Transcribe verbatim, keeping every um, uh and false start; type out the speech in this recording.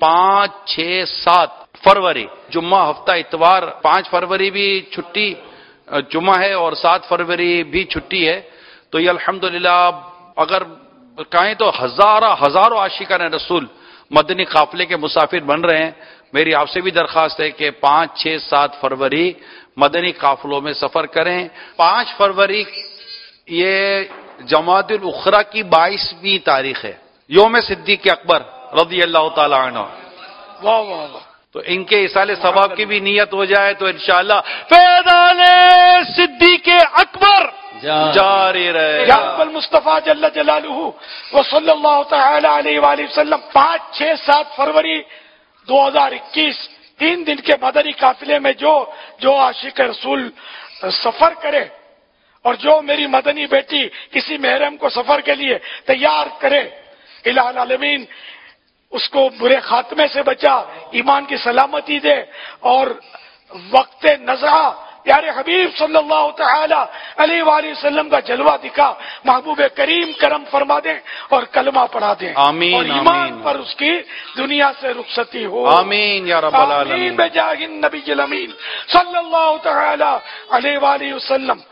پانچ چھ سات فروری جمعہ ہفتہ اتوار، پانچ فروری بھی چھٹی جمعہ ہے اور سات فروری بھی چھٹی ہے. تو یہ الحمدللہ اگر کہیں تو ہزارہ ہزاروں عاشقان رسول مدنی قافلے کے مسافر بن رہے ہیں. میری آپ سے بھی درخواست ہے کہ پانچ چھ سات فروری مدنی قافلوں میں سفر کریں. پانچ فروری یہ جمادی الاخری کی بائیسویں تاریخ ہے، یوم صدیق اکبر رضی اللہ تعالی عنہ. واہ واہ واہ. تو ان کے ایصال ثواب کی بھی نیت ہو جائے تو انشاءاللہ فیضان صدیق اکبر جاری رہے. یا رب المصطفیٰ جل جلالہ و صلی اللہ تعالی علیہ وآلہ وسلم. پانچ چھ سات فروری دو ہزار اکیس تین دن کے مدنی قافلے میں جو جو عاشق رسول سفر کرے اور جو میری مدنی بیٹی کسی محرم کو سفر کے لیے تیار کرے، الہ العالمین اس کو برے خاتمے سے بچا، ایمان کی سلامتی دے اور وقت نزعہ پیارے حبیب صلی اللہ تعالی علیہ وآلہ وسلم کا جلوہ دکھا، محبوب کریم کرم فرما دیں اور کلمہ پڑھا دیں. آمین اور ایمان آمین پر اس کی دنیا سے رخصتی ہو. آمین یا رب العالمین. آمین بجاہ النبی الامین صلی اللہ تعالی علیہ وآلہ وسلم.